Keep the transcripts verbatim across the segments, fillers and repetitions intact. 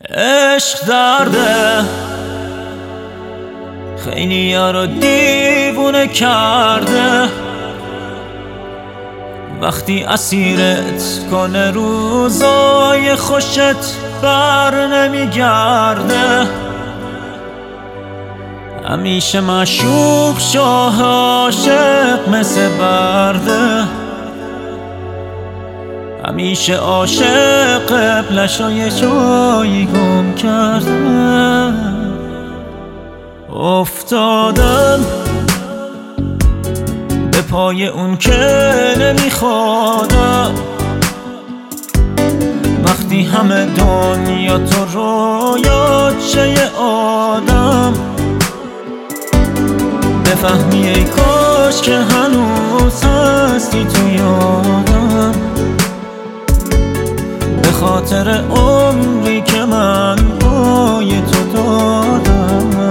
عشق درده خیلی ها رو دیوونه کرده، وقتی اسیرت کنه روزای خوشت بر نمیگرده. همیشه معشوق شاه عاشق مثل برده، همیشه عاشق قبلشای جایی گم کرده. افتادم به پای اون که نمیخوادم، وقتی همه دنیا تو رویات شه یه آدم. بفهمی ای کاش که هنوز هستی تو یادم، به خاطر عمری که من پای تو دادم.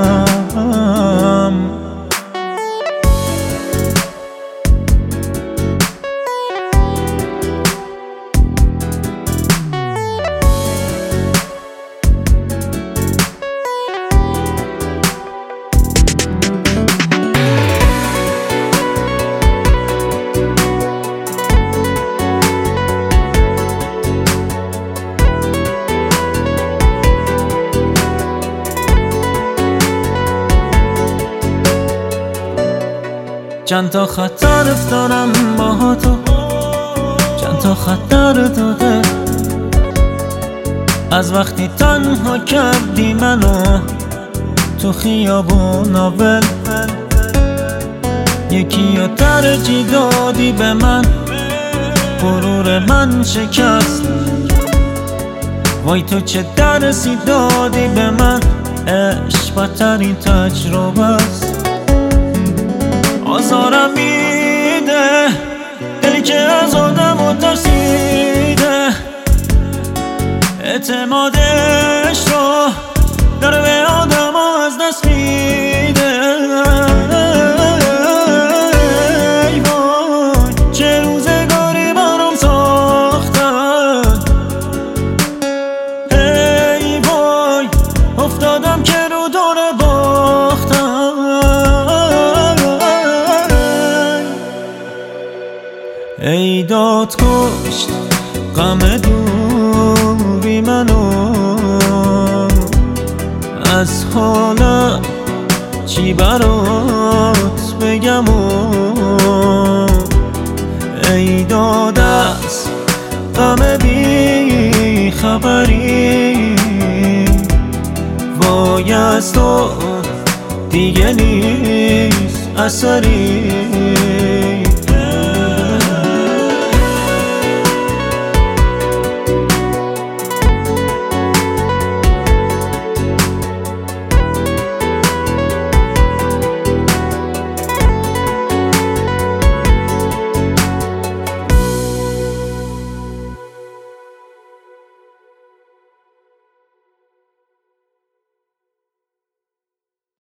چند تا خطر افتادم با تو، چند تا خطر داده، از وقتی تنها کردی منو تو خیابون اول. یکی رو ترجیح دادی به من، غرور من شکست. وای تو چه درسی دادی به من، عشق بدترین تجربه است. آزارم میده دلی که از آدم ترسیده، اعتمادش رو داره به آدم از دست میده. ای وای چه روزگاری برام ساختن، ای وای افتادم که رو دور باختم. ای داد کشت غم دوری منو، از حالم چی برات بگم و ای داد از غم بی خبری. وای از تو دیگه نیست اثری.